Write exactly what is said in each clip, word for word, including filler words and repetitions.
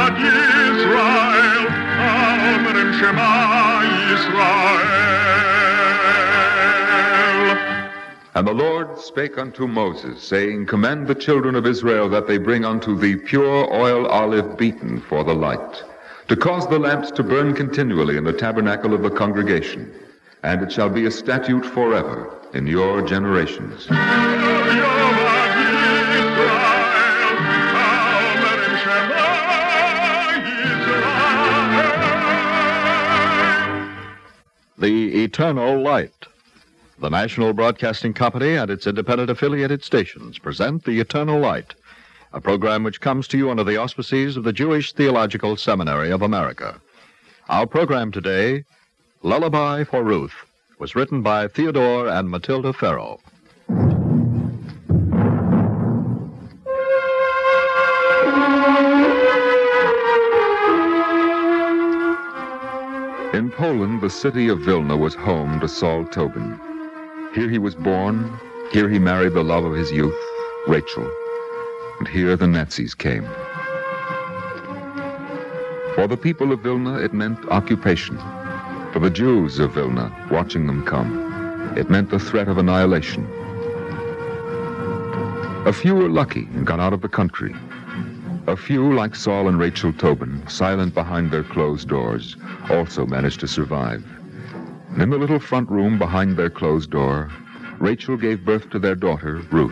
Yovat Yisrael, Omrim Shema Yisrael. And the Lord spake unto Moses, saying, Command the children of Israel that they bring unto thee pure oil olive beaten for the light, to cause the lamps to burn continually in the tabernacle of the congregation. And it shall be a statute forever in your generations. The Eternal Light. The National Broadcasting Company and its independent affiliated stations present The Eternal Light, a program which comes to you under the auspices of the Jewish Theological Seminary of America. Our program today, Lullaby for Ruth, was written by Theodore and Matilda Farrow. In Poland, the city of Vilna was home to Saul Tobin. Here he was born, here he married the love of his youth, Rachel, and here the Nazis came. For the people of Vilna, it meant occupation. For the Jews of Vilna, watching them come, it meant the threat of annihilation. A few were lucky and got out of the country. A few, like Saul and Rachel Tobin, silent behind their closed doors, also managed to survive. And in the little front room behind their closed door, Rachel gave birth to their daughter, Ruth.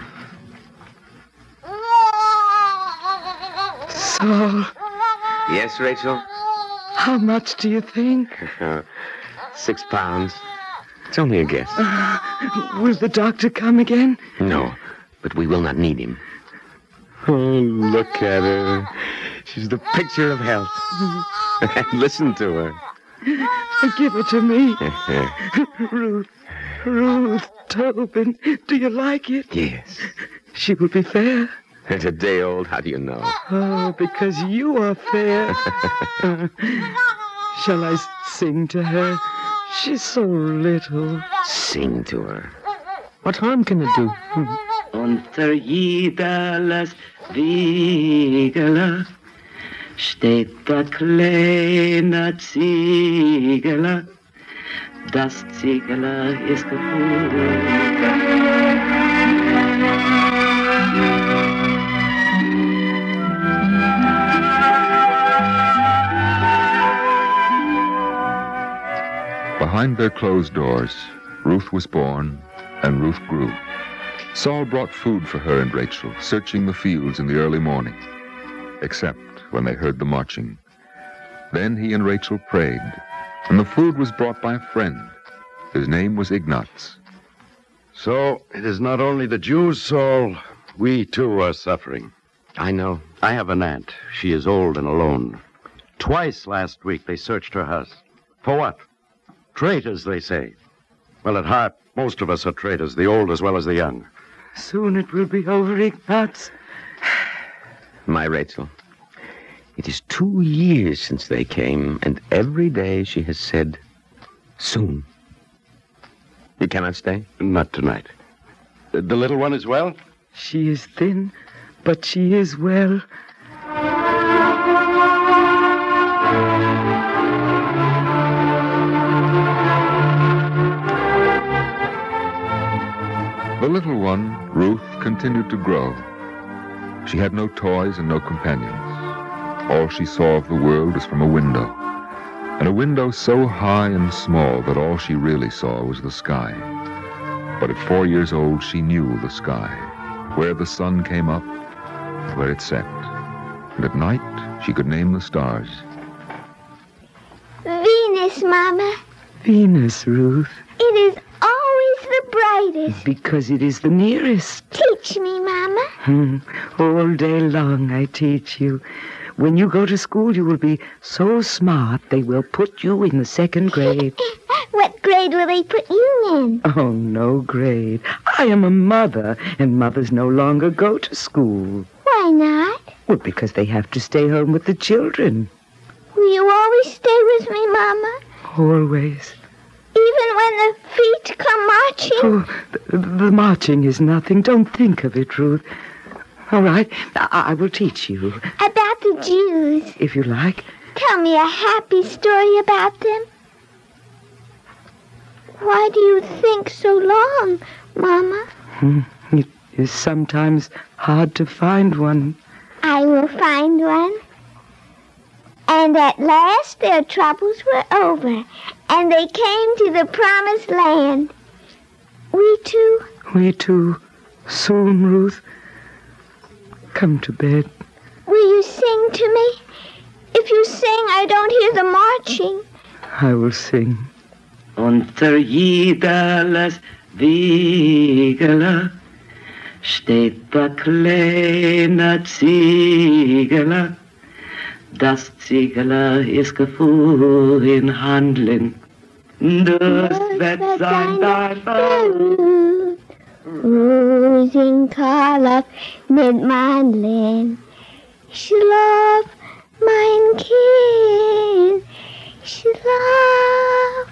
Saul. Yes, Rachel? How much do you think? Six pounds. It's only a guess. Uh, will the doctor come again? No, but we will not need him. Oh, look at her. She's the picture of health. Listen to her. Give it to me. Ruth, Ruth Tobin, do you like it? Yes. She will be fair. It's a day old. How do you know? Oh, because you are fair. uh, shall I sing to her? She's so little. Sing to her. What harm can it do? Unter jeder Wiegele steht der kleine Ziegele. Das Ziegele ist gefunden. Behind their closed doors, Ruth was born, and Ruth grew. Saul brought food for her and Rachel, searching the fields in the early morning, except when they heard the marching. Then he and Rachel prayed, and the food was brought by a friend. His name was Ignatz. So it is not only the Jews, Saul. We, too, are suffering. I know. I have an aunt. She is old and alone. Twice last week they searched her house. For what? Traitors, they say. Well, at heart, most of us are traitors, the old as well as the young. Soon it will be over, Ignatz. My Rachel, it is two years since they came, and every day she has said, soon. You cannot stay? Not tonight. The little one is well? She is thin, but she is well. The little one, Ruth, continued to grow. She had no toys and no companions. All she saw of the world was from a window, and a window so high and small that all she really saw was the sky. But at four years old, she knew the sky, where the sun came up, and where it set. And at night, she could name the stars. Venus, Mama. Venus, Ruth. It is always the brightest. Because it is the nearest. Teach me, Mama. Hmm. All day long I teach you. When you go to school, you will be so smart they will put you in the second grade. What grade will they put you in? Oh, no grade. I am a mother, and mothers no longer go to school. Why not? Well, because they have to stay home with the children. Will you always stay with me, Mama? Always. Even when the feet come marching? Oh, the, the marching is nothing. Don't think of it, Ruth. All right. I, I will teach you, About the Jews. if you like. Tell me a happy story about them. Why do you think so long, Mama? Hmm. It is sometimes hard to find one. I will find one. And at last their troubles were over, and they came to the promised land. We too. We too. Soon, Ruth. Come to bed. Will you sing to me? If you sing, I don't hear the marching. I will sing. Unter jeder las Wiegele steht der kleine Ziegele. Das Ziegele ist gefuhr in Handeln. Das wird sein dein Beruf. Losing Karloff mit Mandlin. Schlaf, mein Kind, schlaf.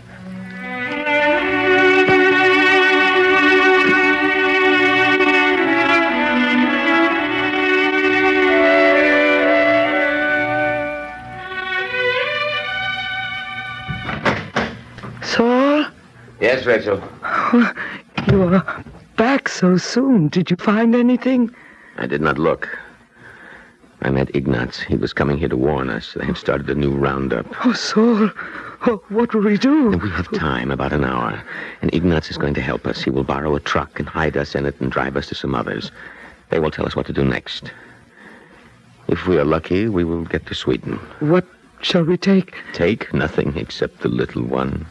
Saul? Yes, Rachel. You are back so soon. Did you find anything? I did not look. I met Ignatz. He was coming here to warn us. They have started a new roundup. Oh, Saul. Oh, what will we do? And we have time, about an hour. And Ignatz is going to help us. He will borrow a truck and hide us in it and drive us to some others. They will tell us what to do next. If we are lucky, we will get to Sweden. What shall we take? Take nothing except the little one.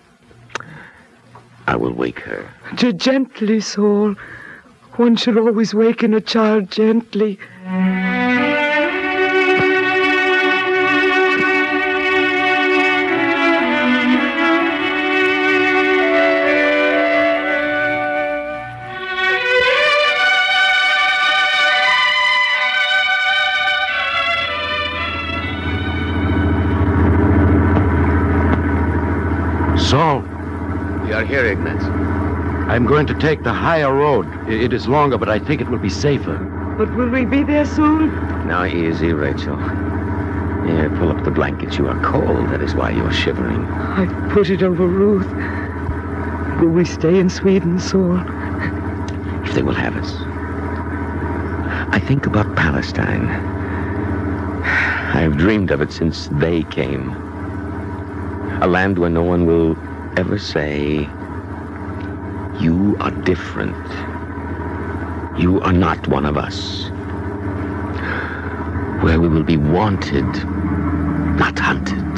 I will wake her. G- gently, Saul. One should always waken a child gently. Saul, We are here, Ignatz. I'm going to take the higher road. I- It is longer, but I think it will be safer. But will we be there soon? Now easy, Rachel. Here, pull up the blankets. You are cold. That is why you are shivering. I put it over Ruth. Will we stay in Sweden, Saul? If they will have us. I think about Palestine. I have dreamed of it since they came. A land where no one will ever say, you are different. You are not one of us. Where we will be wanted, not hunted.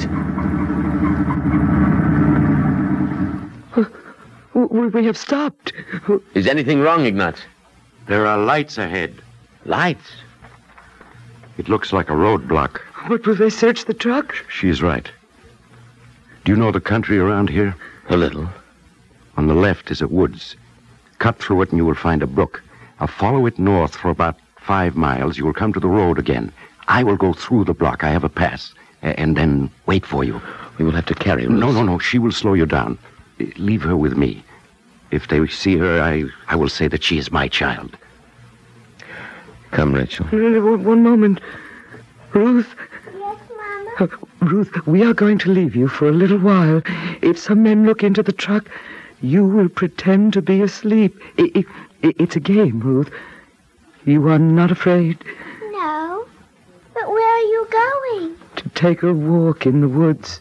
W- We have stopped. Is anything wrong, Ignatz? There are lights ahead. Lights? It looks like a roadblock. But will they search the truck? She's right. Do you know the country around here? A little. On the left is a woods. Cut through it and you will find a brook. I'll follow it north for about five miles. You will come to the road again. I will go through the block. I have a pass. a- And then wait for you. We will have to carry Ruth. No, no, no. She will slow you down. Uh, Leave her with me. If they see her, I, I will say that she is my child. Come, Rachel. No, no, One one moment. Ruth, Yes, Mama? uh, Ruth, we are going to leave you for a little while. If some men look into the truck, you will pretend to be asleep. I- I- I- it's a game, Ruth. You are not afraid No. But where are you going? to take a walk in the woods.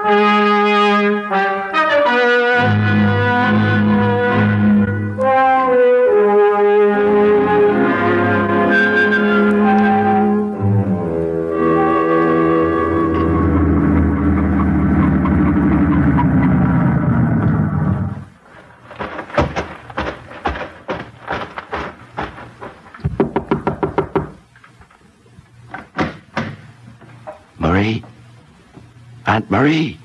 Marie? Aunt Marie?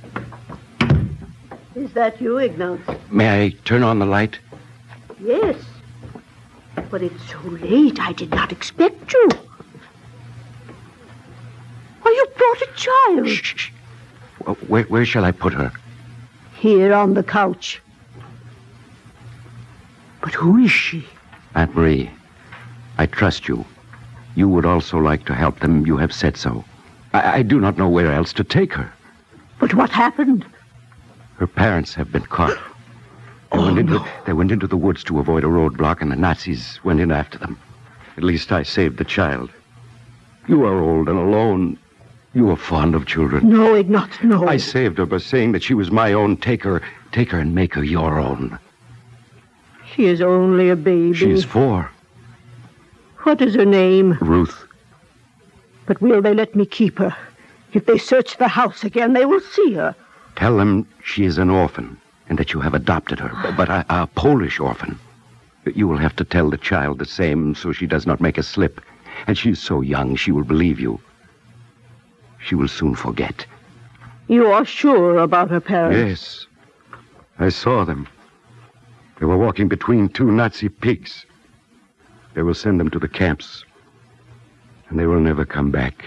Is that you, Ignatz? May I turn on the light? Yes. But it's so late, I did not expect you. Why, you brought a child. Shh, shh, shh. Where, where shall I put her? Here on the couch. But who is she? Aunt Marie, I trust you. You would also like to help them. You have said so. I, I do not know where else to take her. But what happened? Her parents have been caught. They, oh, went into, no. they went into the woods to avoid a roadblock, and the Nazis went in after them. At least I saved the child. You are old and alone. You are fond of children. No, Ignaz, no. I saved her by saying that she was my own. Take her, take her and make her your own. She is only a baby. She is four. What is her name? Ruth. But will they let me keep her? If they search the house again, they will see her. Tell them she is an orphan and that you have adopted her, but a, a Polish orphan. You will have to tell the child the same so she does not make a slip. And she is so young, she will believe you. She will soon forget. You are sure about her parents? Yes. I saw them. They were walking between two Nazi pigs. They will send them to the camps. And they will never come back.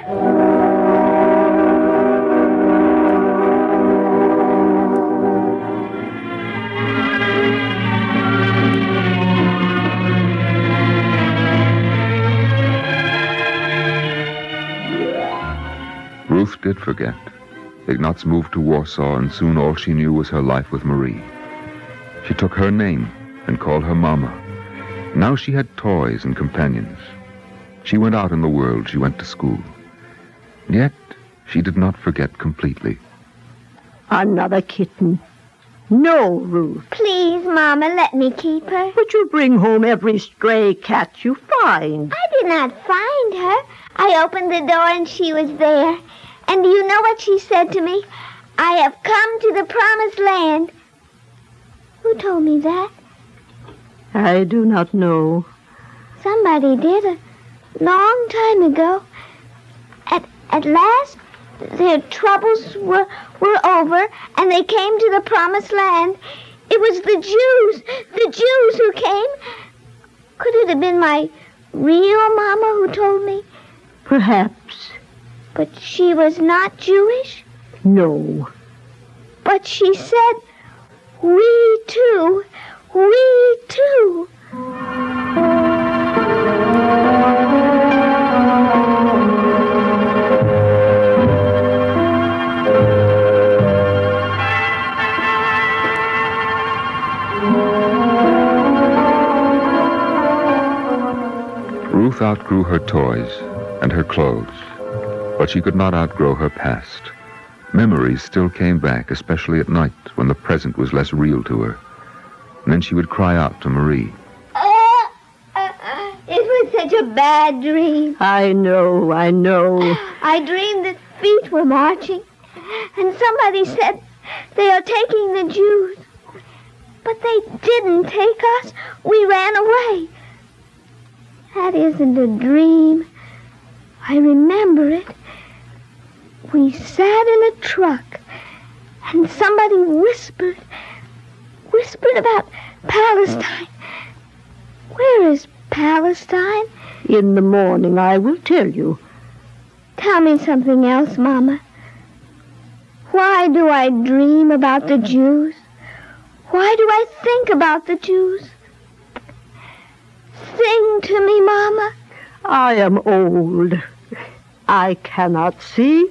Ruth did forget. Ignaz moved to Warsaw, and soon all she knew was her life with Marie. She took her name and called her Mama. Now she had toys and companions. She went out in the world. She went to school. Yet she did not forget completely. Another kitten. No, Ruth. Please, Mama, let me keep her. But you bring home every stray cat you find. I did not find her. I opened the door and she was there. And do you know what she said to me? I have come to the promised land. Who told me that? I do not know. Somebody did a long time ago. At at last, their troubles were, were over, and they came to the promised land. It was the Jews, the Jews who came. Could it have been my real Mama who told me? Perhaps. But she was not Jewish? No. But she said, we too, we too. Ruth outgrew her toys and her clothes, but she could not outgrow her past. Memories still came back, especially at night when the present was less real to her. And then she would cry out to Marie. Uh, uh, uh, it was such a bad dream. I know, I know. I dreamed that feet were marching, and somebody said they are taking the Jews. But they didn't take us. We ran away. That isn't a dream. I remember it. We sat in a truck, and somebody whispered, whispered about Palestine. Where is Palestine? In the morning, I will tell you. Tell me something else, Mama. Why do I dream about the Jews? Why do I think about the Jews? Sing to me, Mama. I am old. I cannot sing.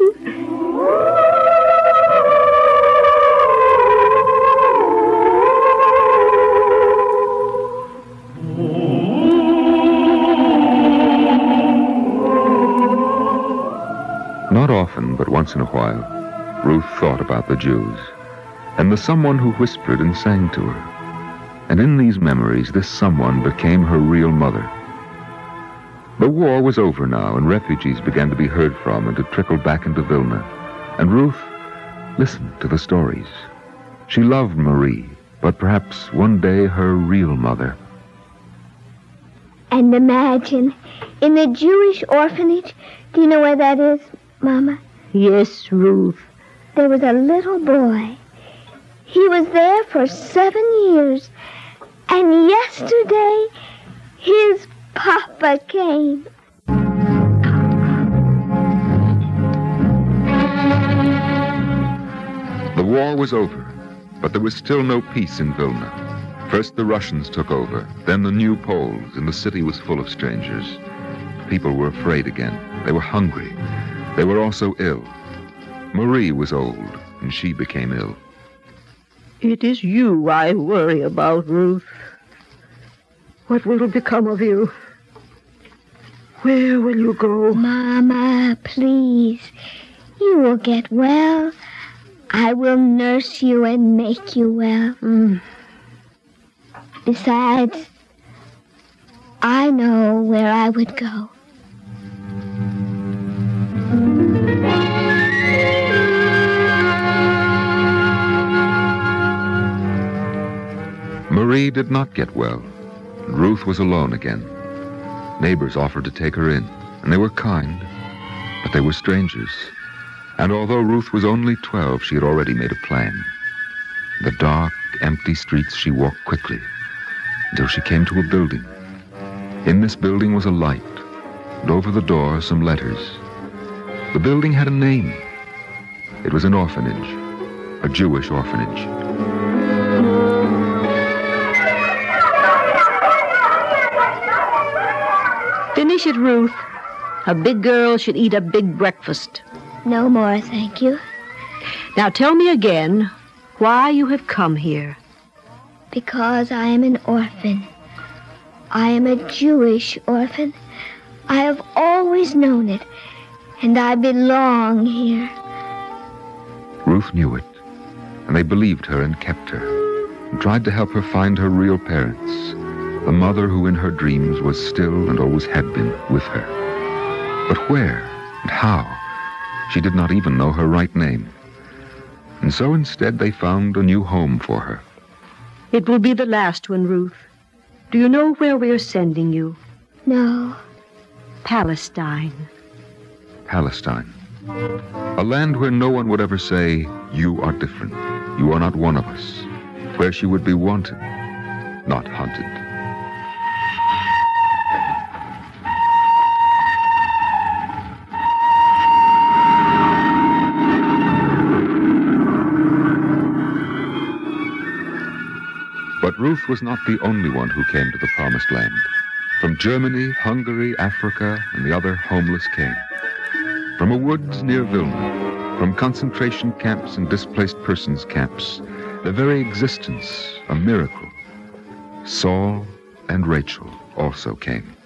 Not often, but once in a while, Ruth thought about the Jews and the someone who whispered and sang to her. And in these memories, this someone became her real mother. The war was over now, and refugees began to be heard from and to trickle back into Vilna. And Ruth listened to the stories. She loved Marie, but perhaps one day her real mother. And imagine, in the Jewish orphanage, do you know where that is, Mama? Yes, Ruth. There was a little boy. He was there for seven years. And yesterday, his Papa came. The war was over, but there was still no peace in Vilna. First the Russians took over, then the new Poles, and the city was full of strangers. People were afraid again. They were hungry. They were also ill. Marie was old, and she became ill. It is you I worry about, Ruth. What will become of you? Where will you go? Mama, please. You will get well. I will nurse you and make you well. Mm. Besides, I know where I would go. Marie did not get well. Ruth was alone again. Neighbors offered to take her in, and they were kind, but they were strangers. And although Ruth was only twelve, she had already made a plan. In the dark, empty streets, she walked quickly until she came to a building. In this building was a light, and over the door some letters. The building had a name. It was an orphanage, a Jewish orphanage. Finish it, Ruth. A big girl should eat a big breakfast. No more, thank you. Now tell me again why you have come here. Because I am an orphan. I am a Jewish orphan. I have always known it, and I belong here. Ruth knew it, and they believed her and kept her, and tried to help her find her real parents, the mother who in her dreams was still and always had been with her. But where and how? She did not even know her right name. And so instead they found a new home for her. It will be the last one, Ruth. Do you know where we are sending you? No. Palestine. Palestine. A land where no one would ever say, "You are different. You are not one of us." Where she would be wanted, not hunted. But Ruth was not the only one who came to the Promised Land. From Germany, Hungary, Africa, and the other homeless came. From a woods near Vilna, from concentration camps and displaced persons camps, their very existence a miracle. Saul and Rachel also came.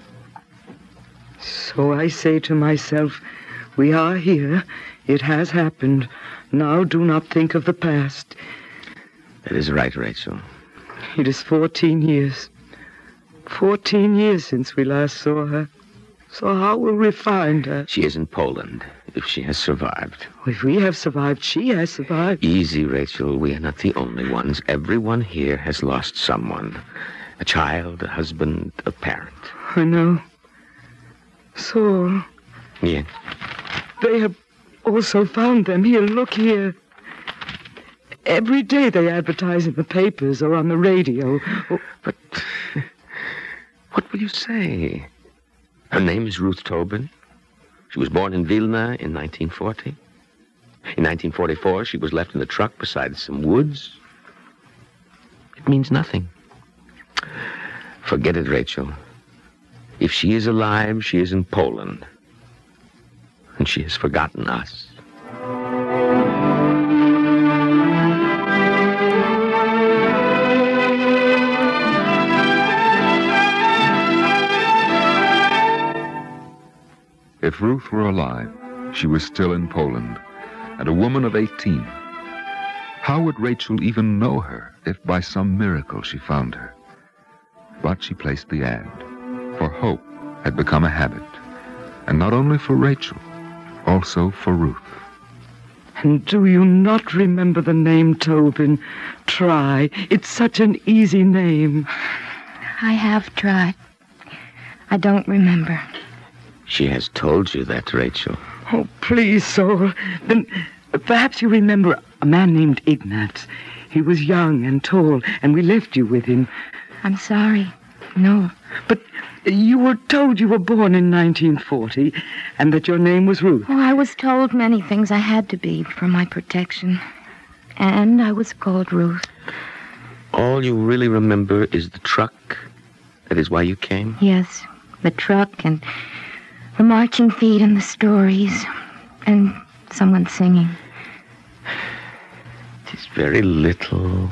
So I say to myself, we are here. It has happened. Now do not think of the past. That is right, Rachel. It is fourteen years. Fourteen years since we last saw her. So how will we find her? She is in Poland, if she has survived. If we have survived, she has survived. Easy, Rachel. We are not the only ones. Everyone here has lost someone. A child, a husband, a parent. I know. So... Yeah. They have also found them. Here, look here. Every day they advertise in the papers or on the radio. Oh, but what will you say? Her name is Ruth Tobin. She was born in Vilna in nineteen forty. In nineteen forty-four, she was left in the truck beside some woods. It means nothing. Forget it, Rachel. If she is alive, she is in Poland. And she has forgotten us. If Ruth were alive, she was still in Poland, and a woman of eighteen. How would Rachel even know her if by some miracle she found her? But she placed the ad, for hope had become a habit, and not only for Rachel, also for Ruth. And do you not remember the name Tobin? Try. It's such an easy name. I have tried. I don't remember. She has told you that, Rachel. Oh, please, Saul. Then perhaps you remember a man named Ignatz. He was young and tall, and we left you with him. I'm sorry. No. But you were told you were born in nineteen forty, and that your name was Ruth. Oh, I was told many things I had to be for my protection. And I was called Ruth. All you really remember is the truck? That is why you came? Yes, the truck and The marching feet and the stories. And someone singing. It is very little.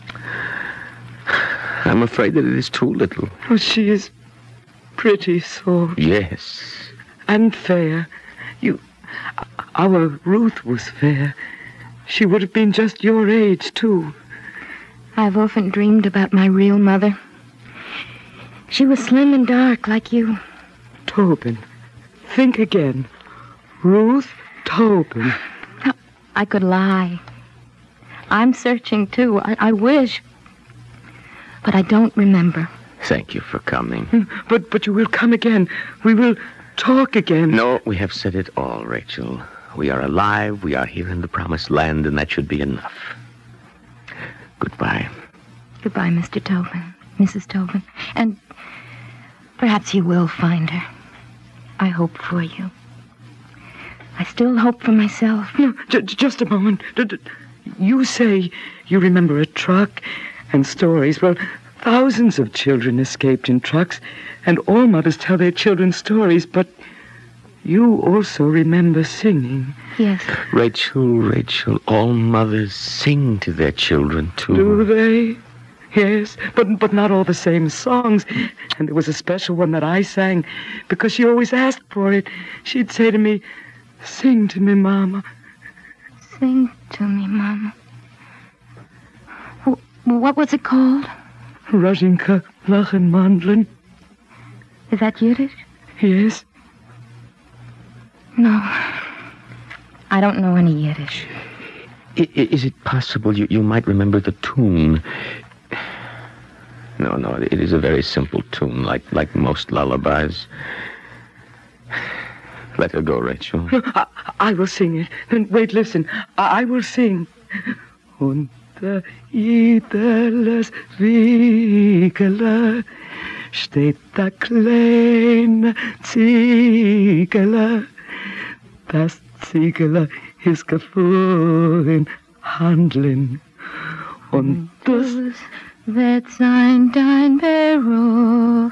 I'm afraid that it is too little. Oh, she is pretty, so. Yes. And fair. You... Our Ruth was fair. She would have been just your age, too. I've often dreamed about my real mother. She was slim and dark, like you. Tobin, think again. Ruth Tobin. I could lie. I'm searching, too. I, I wish. But I don't remember. Thank you for coming. But but you will come again. We will talk again. No, we have said it all, Rachel. We are alive, we are here in the promised land, and that should be enough. Goodbye. Goodbye, Mister Tobin, Missus Tobin. And perhaps you will find her. I hope for you. I still hope for myself. No, j- just a moment. D- d- you say you remember a truck and stories. Well, thousands of children escaped in trucks, and all mothers tell their children stories, but you also remember singing. Yes. Rachel, Rachel, all mothers sing to their children, too. Do they? Yes, but but not all the same songs. And there was a special one that I sang because she always asked for it. She'd say to me, "Sing to me, Mama." Sing to me, Mama. W- what was it called? Razinka Lachen Mandlin. Is that Yiddish? Yes. No. I don't know any Yiddish. I, is it possible you, you might remember the tune? No, no, it is a very simple tune, like like most lullabies. Let her go, Rachel. I, I will sing it. Then wait, listen. I, I will sing. Unter jedes Wiegele steht der kleine Ziegele. Das Ziegele ist gefahren handeln. Und das wird sein dein Beruf,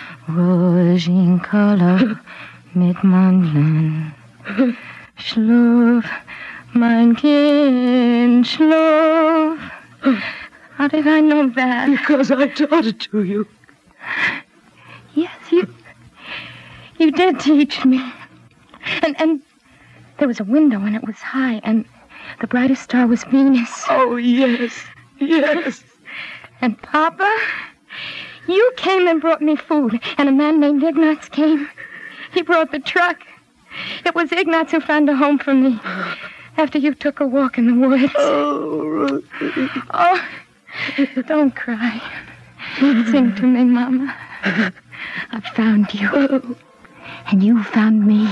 Rosenkolor mit Mandeln. Schlaf, mein Kind, schlaf. How did I know that? Because I taught it to you. Yes, you... You did teach me. And, and there was a window, and it was high, and the brightest star was Venus. Oh, yes, yes. And Papa, you came and brought me food, and a man named Ignatz came. He brought the truck. It was Ignatz who found a home for me after you took a walk in the woods. Oh, oh don't cry. Sing to me, Mama. I found you. And you found me.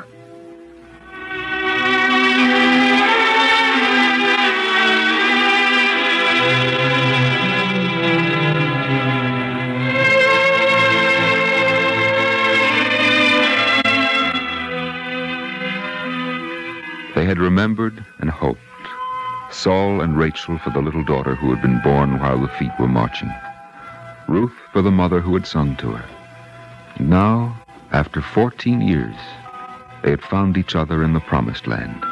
They had remembered and hoped. Saul and Rachel for the little daughter who had been born while the feet were marching. Ruth for the mother who had sung to her. And now, after fourteen years, they had found each other in the promised land.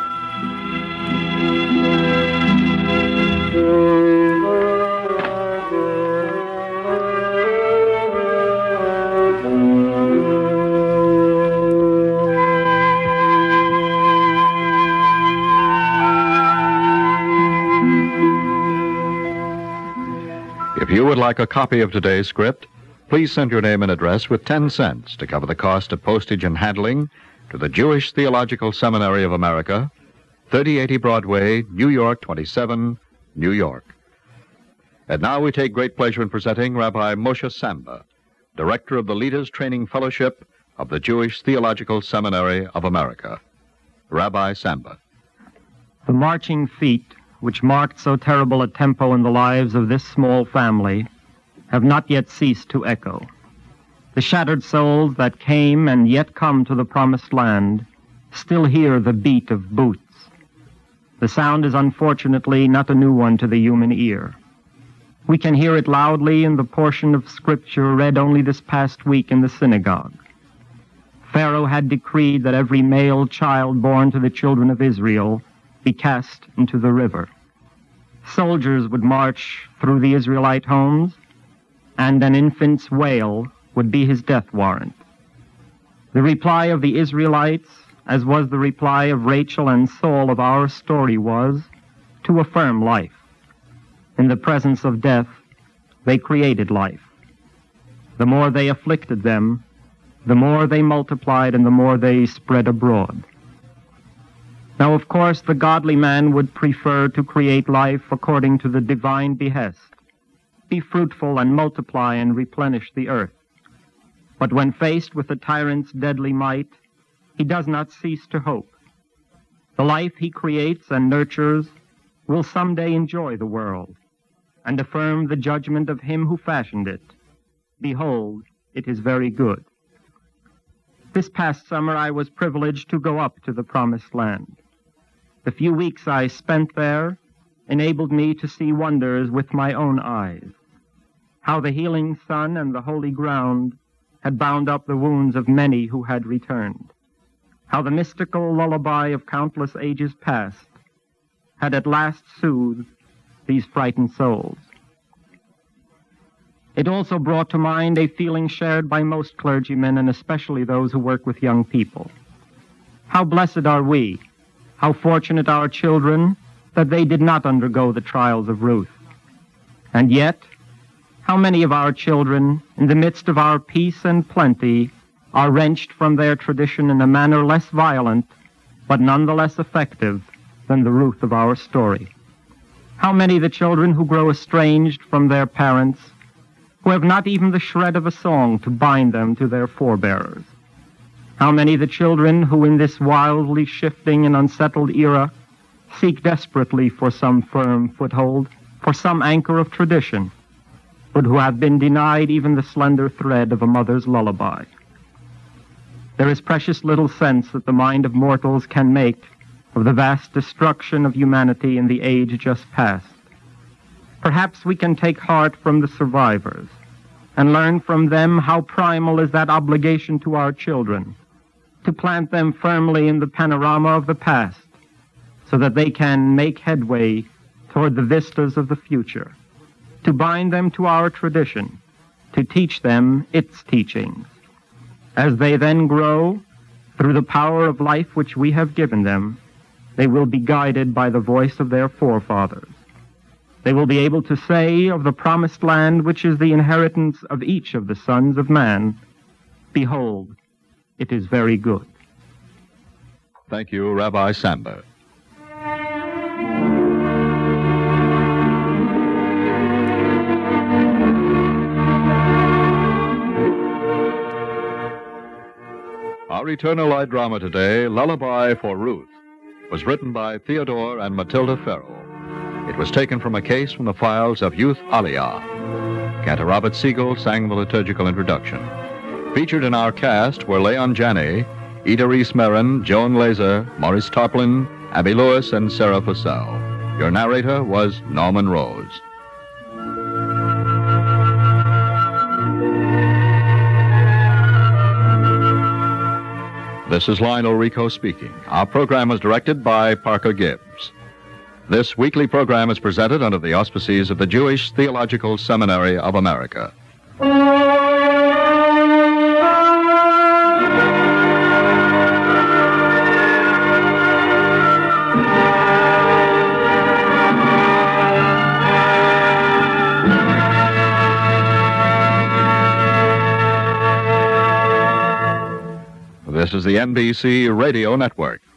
If you would like a copy of today's script, please send your name and address with ten cents to cover the cost of postage and handling to the Jewish Theological Seminary of America, thirty eighty Broadway, New York twenty-seven, New York. And now we take great pleasure in presenting Rabbi Moshe Samba, Director of the Leaders Training Fellowship of the Jewish Theological Seminary of America. Rabbi Samba. The marching feet, which marked so terrible a tempo in the lives of this small family, have not yet ceased to echo. The shattered souls that came and yet come to the promised land still hear the beat of boots. The sound is unfortunately not a new one to the human ear. We can hear it loudly in the portion of Scripture read only this past week in the synagogue. Pharaoh had decreed that every male child born to the children of Israel be cast into the river. Soldiers would march through the Israelite homes, and an infant's wail would be his death warrant. The reply of the Israelites, as was the reply of Rachel and Saul of our story, was to affirm life. In the presence of death, they created life. The more they afflicted them, the more they multiplied and the more they spread abroad. Now, of course, the godly man would prefer to create life according to the divine behest. Be fruitful and multiply and replenish the earth. But when faced with the tyrant's deadly might, he does not cease to hope. The life he creates and nurtures will someday enjoy the world and affirm the judgment of him who fashioned it. Behold, it is very good. This past summer I was privileged to go up to the Promised Land. The few weeks I spent there enabled me to see wonders with my own eyes. How the healing sun and the holy ground had bound up the wounds of many who had returned. How the mystical lullaby of countless ages past had at last soothed these frightened souls. It also brought to mind a feeling shared by most clergymen and especially those who work with young people. How blessed are we, how fortunate our children that they did not undergo the trials of Ruth. And yet, how many of our children, in the midst of our peace and plenty, are wrenched from their tradition in a manner less violent, but nonetheless effective, than the Ruth of our story. How many the children who grow estranged from their parents, who have not even the shred of a song to bind them to their forebearers. How many the children who in this wildly shifting and unsettled era seek desperately for some firm foothold, for some anchor of tradition, but who have been denied even the slender thread of a mother's lullaby. There is precious little sense that the mind of mortals can make of the vast destruction of humanity in the age just past. Perhaps we can take heart from the survivors and learn from them how primal is that obligation to our children, to plant them firmly in the panorama of the past so that they can make headway toward the vistas of the future, to bind them to our tradition, to teach them its teachings. As they then grow, through the power of life which we have given them, they will be guided by the voice of their forefathers. They will be able to say of the promised land, which is the inheritance of each of the sons of man, behold, it is very good. Thank you, Rabbi Samba. Our Eternal Light drama today, Lullaby for Ruth, was written by Theodore and Matilda Farrell. It was taken from a case from the files of Youth Aliyah. Cantor Robert Siegel sang the liturgical introduction. Featured in our cast were Leon Janney, Ida Reese-Marin, Joan Laser, Maurice Tarplin, Abby Lewis, and Sarah Fussell. Your narrator was Norman Rose. This is Lionel Rico speaking. Our program was directed by Parker Gibbs. This weekly program is presented under the auspices of the Jewish Theological Seminary of America. This is the N B C Radio Network.